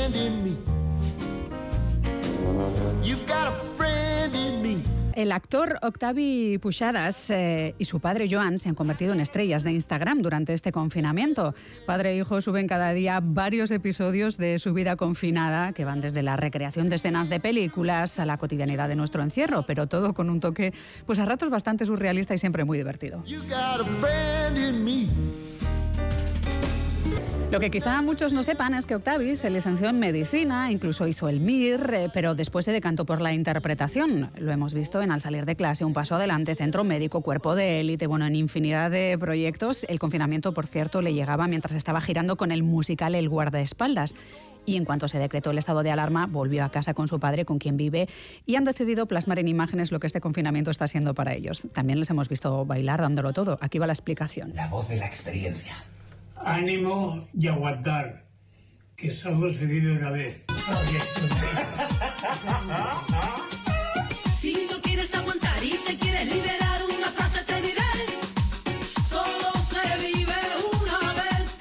friend in me. You've got a friend in me. El actor Octavi Pujadas y su padre Joan se han convertido en estrellas de Instagram durante este confinamiento. Padre e hijo suben cada día varios episodios de su vida confinada, que van desde la recreación de escenas de películas a la cotidianidad de nuestro encierro, pero todo con un toque, pues a ratos bastante surrealista y siempre muy divertido. You got a friend in me. Lo que quizá muchos no sepan es que Octavi se licenció en medicina, incluso hizo el MIR, pero después se decantó por la interpretación. Lo hemos visto en Al salir de clase, Un paso adelante, Centro médico, Cuerpo de élite, bueno, en infinidad de proyectos. El confinamiento, por cierto, le llegaba mientras estaba girando con el musical El guardaespaldas. Y en cuanto se decretó el estado de alarma, volvió a casa con su padre, con quien vive, y han decidido plasmar en imágenes lo que este confinamiento está siendo para ellos. También les hemos visto bailar dándolo todo. Aquí va la explicación. La voz de la experiencia. Ánimo y aguantar, que solo se vive una vez. Si no quieres aguantar y te quieres liberar, una frase te diré: solo se vive una vez.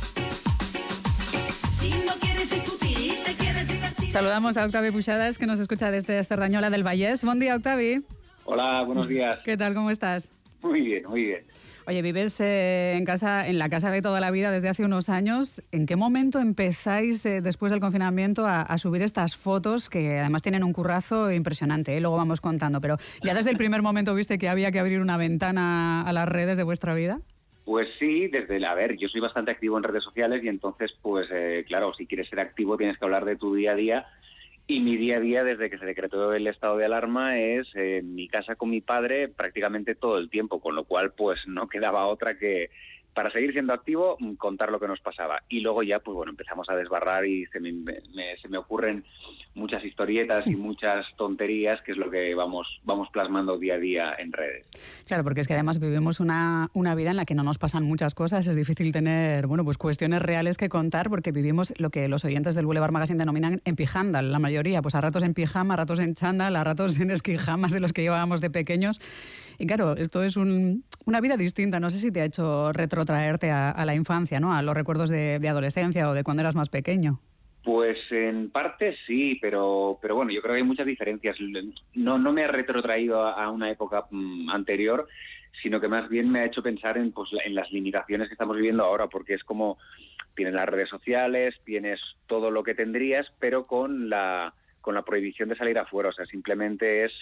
Si no quieres discutir y te quieres divertir. Saludamos a Octavi Pujadas, que nos escucha desde Cerdañola del Vallès. Buen día, Octavi. Hola, buenos días. ¿Qué tal? ¿Cómo estás? Muy bien, muy bien. Oye, vives en la casa de toda la vida desde hace unos años. ¿En qué momento empezáis, después del confinamiento, a subir estas fotos que además tienen un currazo impresionante? Luego vamos contando, pero ¿ya desde el primer momento viste que había que abrir una ventana a las redes de vuestra vida? Pues sí, yo soy bastante activo en redes sociales y entonces, pues claro, si quieres ser activo tienes que hablar de tu día a día. Y mi día a día, desde que se decretó el estado de alarma, es en mi casa con mi padre prácticamente todo el tiempo, con lo cual pues no quedaba otra que, para seguir siendo activo, contar lo que nos pasaba. Y luego ya, pues bueno, empezamos a desbarrar y se me ocurren muchas historietas y muchas tonterías, que es lo que vamos plasmando día a día en redes. Claro, porque es que además vivimos una vida en la que no nos pasan muchas cosas. Es difícil tener, bueno, pues cuestiones reales que contar, porque vivimos lo que los oyentes del Boulevard Magazine denominan en pijándal, la mayoría, pues a ratos en pijama, a ratos en chándal, a ratos en esquijamas de los que llevábamos de pequeños. Y claro, esto es una vida distinta. No sé si te ha hecho retrotraerte a la infancia, ¿no? A los recuerdos de adolescencia o de cuando eras más pequeño. Pues en parte sí, pero bueno, yo creo que hay muchas diferencias. No me ha retrotraído a una época anterior, sino que más bien me ha hecho pensar en las limitaciones que estamos viviendo ahora, porque es como tienes las redes sociales, tienes todo lo que tendrías, pero con la prohibición de salir afuera. O sea, simplemente es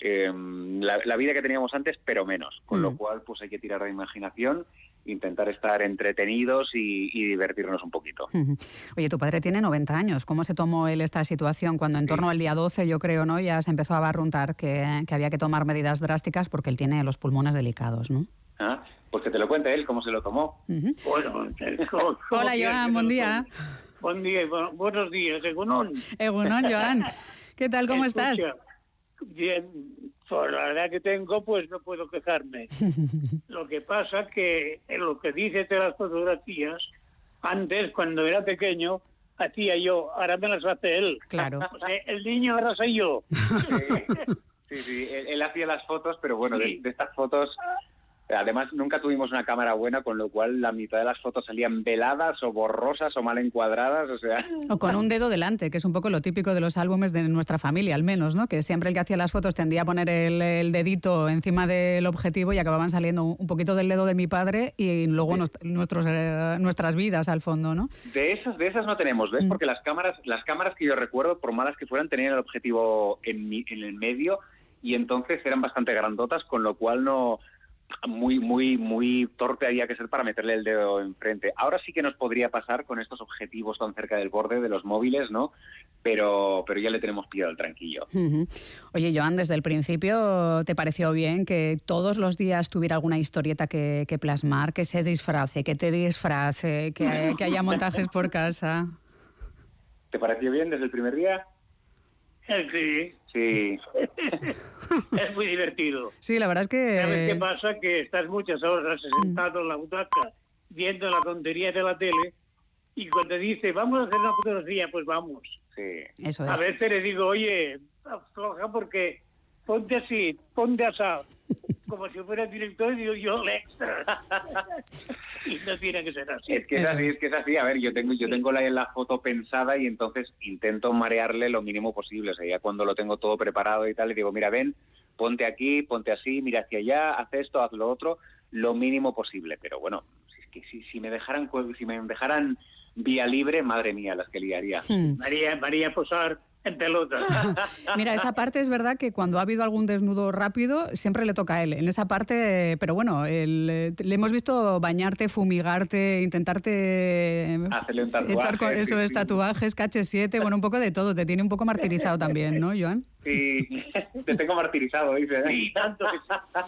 la vida que teníamos antes, pero menos. Con lo cual, pues hay que tirar de imaginación, intentar estar entretenidos y divertirnos un poquito. Oye, tu padre tiene 90 años. ¿Cómo se tomó él esta situación cuando en torno al día 12, yo creo, ¿no, ya se empezó a barruntar que había que tomar medidas drásticas porque él tiene los pulmones delicados, ¿no? Ah, pues que te lo cuente él, cómo se lo tomó. Bueno, Hola, Joan, buen día. Buen día, buenos días, Egunon. Egunon, Joan. ¿Qué tal, cómo estás? Bien, por la verdad que tengo, pues no puedo quejarme. Lo que pasa que en lo que dices de las fotografías, antes, cuando era pequeño, hacía yo, ahora me las hace él. Claro. O sea, el niño ahora soy yo. Sí, él hacía las fotos, pero bueno, sí. de estas fotos... Además, nunca tuvimos una cámara buena, con lo cual la mitad de las fotos salían veladas o borrosas o mal encuadradas, o sea... O con un dedo delante, que es un poco lo típico de los álbumes de nuestra familia, al menos, ¿no? Que siempre el que hacía las fotos tendía a poner el dedito encima del objetivo y acababan saliendo un poquito del dedo de mi padre y luego nuestras vidas al fondo, ¿no? De esas no tenemos, ¿ves? Porque las cámaras que yo recuerdo, por malas que fueran, tenían el objetivo en el medio y entonces eran bastante grandotas, con lo cual no... Muy torpe había que ser para meterle el dedo enfrente. Ahora sí que nos podría pasar con estos objetivos tan cerca del borde de los móviles, ¿no? Pero ya le tenemos pillado el tranquillo. Oye, Joan, desde el principio, ¿te pareció bien que todos los días tuviera alguna historieta que plasmar, que se disfrace, que te disfrace, que haya montajes por casa? ¿Te pareció bien desde el primer día? Sí. Es muy divertido. Sí, la verdad es que... ¿Sabes qué pasa? Que estás muchas horas sentado en la butaca viendo la tontería de la tele y cuando dice, vamos a hacer una fotografía, pues vamos. Sí. Eso es. A veces le digo, oye, afloja porque ponte así, ponte asado. como si fuera director y yo el extra. Y no tiene que ser así. Es que es así. A ver, yo tengo la foto pensada y entonces intento marearle lo mínimo posible. O sea, ya cuando lo tengo todo preparado y tal, le digo, mira, ven, ponte aquí, ponte así, mira hacia allá, haz esto, haz lo otro, lo mínimo posible. Pero bueno, si me dejaran vía libre, madre mía, las que liaría. María Posar en pelota. Mira, esa parte es verdad que cuando ha habido algún desnudo rápido, siempre le toca a él. En esa parte, pero bueno, le hemos visto bañarte, fumigarte, intentarte hacerle un tatuaje, echar con eso de tatuajes, KH7, bueno, un poco de todo. Te tiene un poco martirizado también, ¿no, Joan? Sí, te tengo martirizado, dice. Sí, tanto que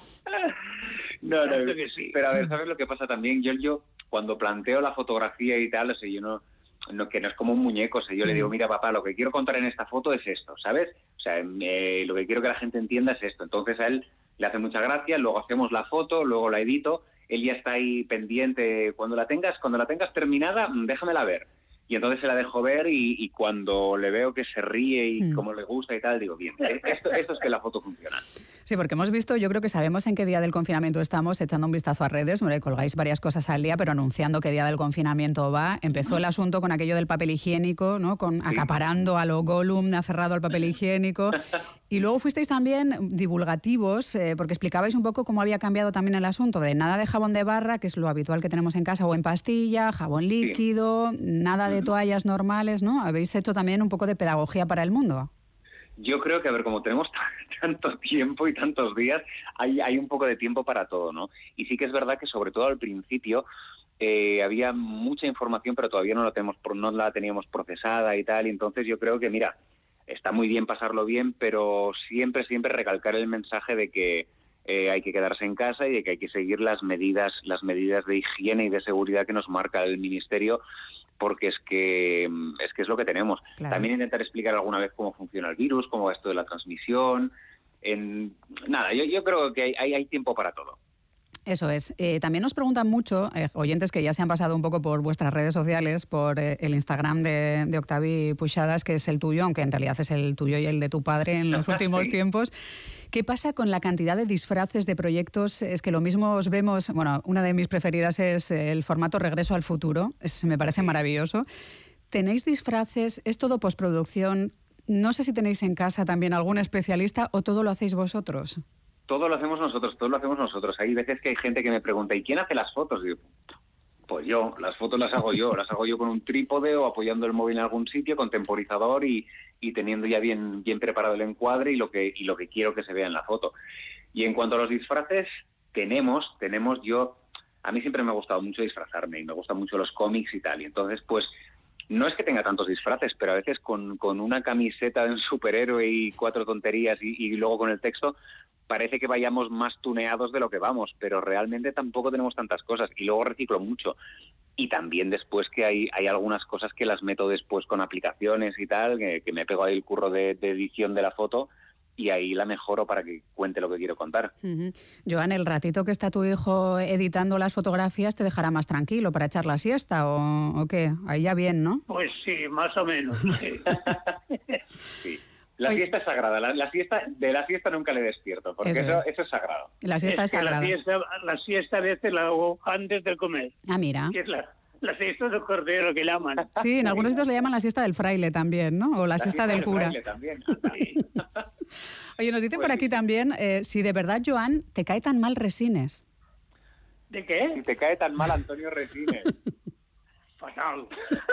sí. No, Tanto que sí. pero a ver, ¿sabes lo que pasa también? Yo cuando planteo la fotografía y tal, o sea, yo que no es como un muñeco, o sea, yo le digo, mira papá, lo que quiero contar en esta foto es esto, ¿sabes? O sea, lo que quiero que la gente entienda es esto. Entonces a él le hace mucha gracia, luego hacemos la foto, luego la edito, él ya está ahí pendiente, cuando la tengas terminada, déjamela ver. Y entonces se la dejo ver y cuando le veo que se ríe y como le gusta y tal, digo, bien, esto es que la foto funciona. Sí, porque hemos visto, yo creo que sabemos en qué día del confinamiento estamos, echando un vistazo a redes, colgáis varias cosas al día, pero anunciando qué día del confinamiento va. Empezó el asunto con aquello del papel higiénico, ¿no? Acaparando a lo Gollum, aferrado al papel higiénico. Y luego fuisteis también divulgativos, porque explicabais un poco cómo había cambiado también el asunto de nada de jabón de barra, que es lo habitual que tenemos en casa, o en pastilla, jabón líquido, nada de toallas normales, ¿no? Habéis hecho también un poco de pedagogía para el mundo. Yo creo que, a ver, como tenemos tanto tiempo y tantos días, hay un poco de tiempo para todo, ¿no? Y sí que es verdad que, sobre todo al principio, había mucha información, pero todavía no la teníamos procesada y tal, y entonces yo creo que, mira, está muy bien pasarlo bien, pero siempre recalcar el mensaje de que hay que quedarse en casa y de que hay que seguir las medidas de higiene y de seguridad que nos marca el Ministerio, porque es que es lo que tenemos. Claro. También intentar explicar alguna vez cómo funciona el virus, cómo va esto de la transmisión. Yo creo que hay tiempo para todo. Eso es. También nos preguntan mucho, oyentes que ya se han pasado un poco por vuestras redes sociales, por el Instagram de Octavi Puixadas, que es el tuyo, aunque en realidad es el tuyo y el de tu padre en los últimos tiempos. ¿Qué pasa con la cantidad de disfraces de proyectos? Es que lo mismo os vemos, bueno, una de mis preferidas es el formato Regreso al Futuro, me parece maravilloso. ¿Tenéis disfraces? ¿Es todo postproducción? No sé si tenéis en casa también algún especialista o todo lo hacéis vosotros. Todo lo hacemos nosotros. Hay veces que hay gente que me pregunta, ¿y quién hace las fotos? Y digo, pues yo, las fotos las hago yo con un trípode o apoyando el móvil en algún sitio, con temporizador y teniendo ya bien preparado el encuadre y lo que quiero que se vea en la foto. Y en cuanto a los disfraces, tenemos a mí siempre me ha gustado mucho disfrazarme y me gustan mucho los cómics y tal, y entonces pues no es que tenga tantos disfraces, pero a veces con una camiseta de un superhéroe y 4 tonterías y luego con el texto, parece que vayamos más tuneados de lo que vamos, pero realmente tampoco tenemos tantas cosas. Y luego reciclo mucho. Y también después que hay algunas cosas que las meto después con aplicaciones y tal, que me pego ahí el curro de edición de la foto y ahí la mejoro para que cuente lo que quiero contar. Joan, ¿el ratito que está tu hijo editando las fotografías te dejará más tranquilo para echar la siesta o qué? Ahí ya bien, ¿no? Pues sí, más o menos. Sí. Sí. La siesta es sagrada. De la siesta nunca le despierto, porque eso es sagrado. La siesta es sagrada. La siesta a veces la hago antes de comer. Ah, mira. Que es la siesta del cordero que llaman. Sí, en algunos sitios le llaman la siesta del fraile también, ¿no? O la siesta del cura. Fraile también. Sí. Oye, nos dicen por aquí también, si de verdad, Joan, te cae tan mal Resines. ¿De qué? Si te cae tan mal Antonio Resines. Fatal.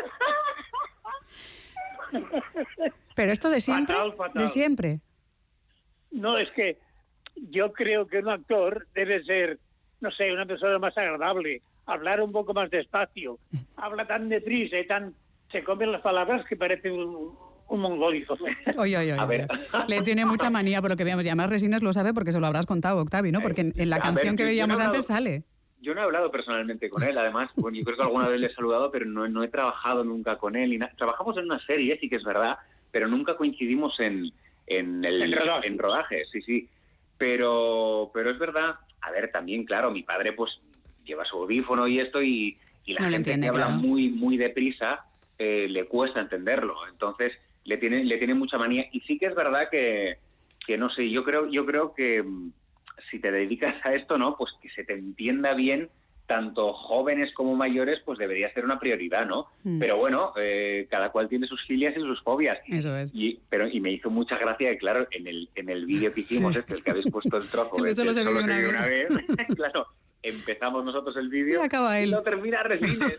Pero esto de siempre, fatal. de siempre. No, es que yo creo que un actor debe ser, no sé, una persona más agradable, hablar un poco más despacio. Habla tan deprisa y se comen las palabras que parece un mongólico. Oye. Le tiene mucha manía por lo que veamos. Y además Resines lo sabe porque se lo habrás contado, Octavi, ¿no? Porque en la canción que veíamos antes sale. Yo no he hablado personalmente con él, además, bueno, yo creo que alguna vez le he saludado, pero no he trabajado nunca con él. Trabajamos en una serie, sí que es verdad, pero nunca coincidimos en rodaje, sí. Pero es verdad, a ver, también, claro, mi padre pues lleva su audífono y esto, y la gente que habla muy deprisa le cuesta entenderlo. Entonces, le tiene mucha manía. Y sí que es verdad que no sé, yo creo que si te dedicas a esto, ¿no? Pues que se te entienda bien, tanto jóvenes como mayores, pues debería ser una prioridad, ¿no? Pero bueno, cada cual tiene sus filias y sus fobias. Eso es. Y me hizo mucha gracia que, claro, en el vídeo que hicimos, el que habéis pusto el trozo, El de solo se vive una vez, claro, empezamos nosotros el vídeo y acaba él. Y lo termina Resines.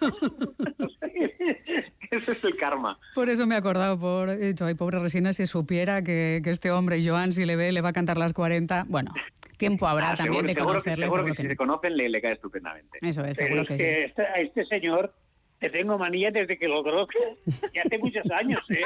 Ese es el karma. Por eso me he acordado, he dicho, ay, pobre Resines, si supiera que este hombre, Joan, si le ve, le va a cantar las 40. Bueno, tiempo habrá también de conocerle. Seguro que si se conocen le cae estupendamente. Eso es, seguro que sí. A este señor le tengo manía desde que lo conozco, y hace muchos años, ¿eh?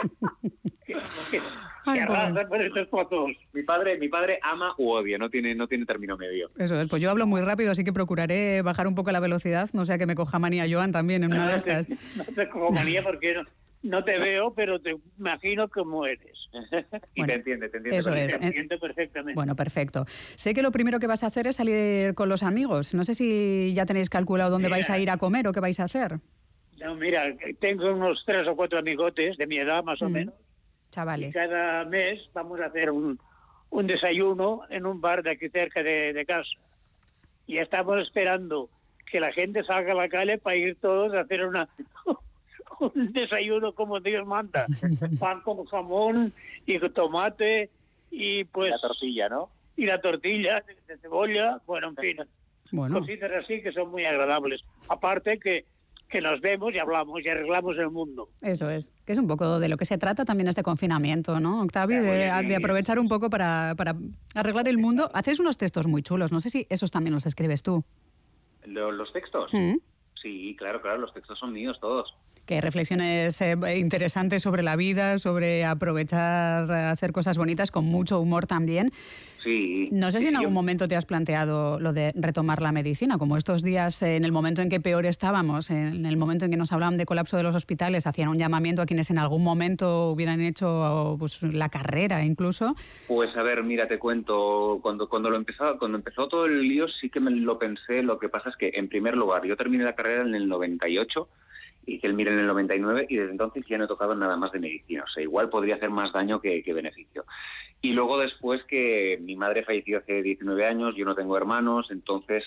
que arrasa por estos fotos. Mi padre ama u odia, no tiene término medio. Eso es, pues yo hablo muy rápido, así que procuraré bajar un poco la velocidad, no sea que me coja manía Joan también en una de estas. No te cojo manía porque no te veo, pero te imagino cómo eres. Y bueno, te entiende. Eso es. Te entiendo perfectamente. Bueno, perfecto. Sé que lo primero que vas a hacer es salir con los amigos. No sé si ya tenéis calculado dónde vais a ir a comer o qué vais a hacer. No, mira, tengo unos 3 o 4 amigotes de mi edad, más o menos. Chavales. Y cada mes vamos a hacer un desayuno en un bar de aquí cerca de casa. Y estamos esperando que la gente salga a la calle para ir todos a hacer un desayuno como Dios manda. Pan con jamón y tomate y pues... La tortilla, ¿no? Y la tortilla de cebolla, bueno, en fin. Bueno. Cositas así que son muy agradables. Aparte que nos vemos y hablamos y arreglamos el mundo. Eso es, que es un poco de lo que se trata también este confinamiento, ¿no, Octavi? De aprovechar un poco para arreglar el mundo. Hacéis unos textos muy chulos, no sé si esos también los escribes tú. ¿Los textos? Sí, claro, los textos son míos todos. Que reflexiones interesantes sobre la vida, sobre aprovechar, hacer cosas bonitas con mucho humor también. Sí. No sé si en algún momento te has planteado lo de retomar la medicina, como estos días, en el momento en que peor estábamos, en el momento en que nos hablaban de colapso de los hospitales, hacían un llamamiento a quienes en algún momento hubieran hecho pues, la carrera incluso. Pues a ver, mira, te cuento, cuando empezó todo el lío sí que me lo pensé. Lo que pasa es que, en primer lugar, yo terminé la carrera en el 98, hice el MIR en el 99 y desde entonces ya no he tocado nada más de medicina. O sea, igual podría hacer más daño que beneficio. Y luego después que mi madre falleció hace 19 años, yo no tengo hermanos, entonces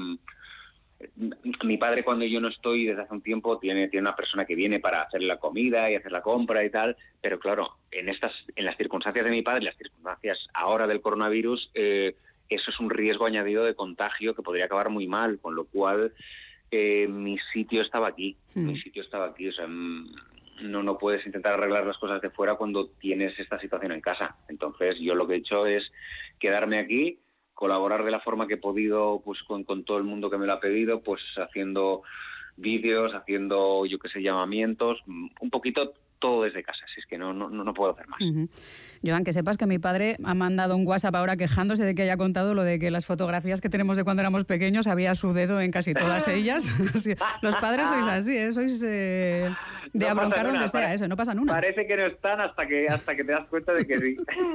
mi padre cuando yo no estoy desde hace un tiempo tiene una persona que viene para hacer la comida y hacer la compra y tal, pero claro, en las circunstancias de mi padre, las circunstancias ahora del coronavirus, eso es un riesgo añadido de contagio que podría acabar muy mal, con lo cual... mi sitio estaba aquí, o sea, no puedes intentar arreglar las cosas de fuera cuando tienes esta situación en casa. Entonces yo lo que he hecho es quedarme aquí, colaborar de la forma que he podido, pues con todo el mundo que me lo ha pedido, pues haciendo vídeos, haciendo, yo qué sé, llamamientos, un poquito todo desde casa, si es que no puedo hacer más. Joan, que sepas que mi padre ha mandado un WhatsApp ahora quejándose de que haya contado lo de que las fotografías que tenemos de cuando éramos pequeños había su dedo en casi todas ellas. Sí, los padres sois así, sois de no abroncar donde sea, eso, no pasa nada. Parece que no están hasta que te das cuenta de que sí.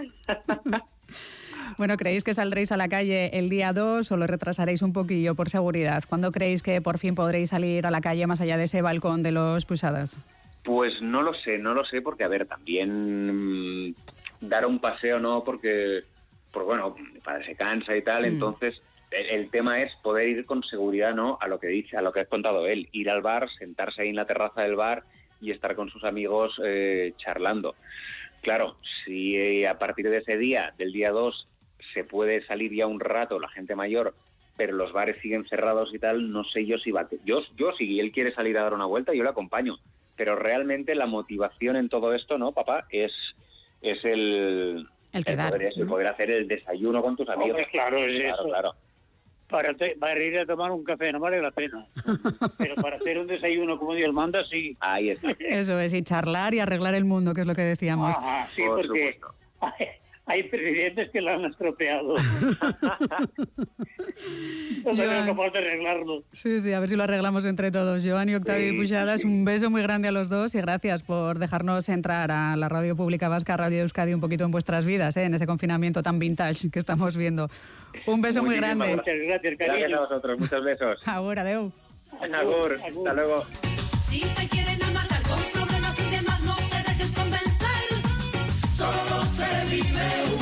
Bueno, ¿creéis que saldréis a la calle el día 2 o lo retrasaréis un poquillo por seguridad? ¿Cuándo creéis que por fin podréis salir a la calle más allá de ese balcón de los Pusadas? Pues no lo sé, porque, a ver, también dar un paseo, ¿no? Porque bueno, mi padre se cansa y tal, entonces el tema es poder ir con seguridad, ¿no? A lo que has contado él, ir al bar, sentarse ahí en la terraza del bar y estar con sus amigos charlando. Claro, si a partir de ese día, del día 2, se puede salir ya un rato la gente mayor, pero los bares siguen cerrados y tal, no sé yo si va... Yo si él quiere salir a dar una vuelta, yo le acompaño. Pero realmente la motivación en todo esto, ¿no, papá? Es el poder hacer el desayuno con tus amigos. Hombre, claro, es eso. Claro. Para ir a tomar un café no vale la pena. Pero para hacer un desayuno como Dios manda, sí. Ahí está. Eso es, y charlar y arreglar el mundo, que es lo que decíamos. Ajá, sí, Por porque supuesto. hay presidentes que lo han estropeado. No somos capaces de arreglarlo. Sí, a ver si lo arreglamos entre todos. Joan y Octavi Pujadas, un beso muy grande a los dos y gracias por dejarnos entrar a la Radio Pública Vasca, Radio Euskadi, un poquito en vuestras vidas, en ese confinamiento tan vintage que estamos viendo. Un beso muy grande. Muchas gracias, cariño. Gracias a vosotros, muchos besos. Ahora, adeu. Agur, hasta luego. Si te quieren amargar con problemas y demás, no te dejes convencer. Solo se vive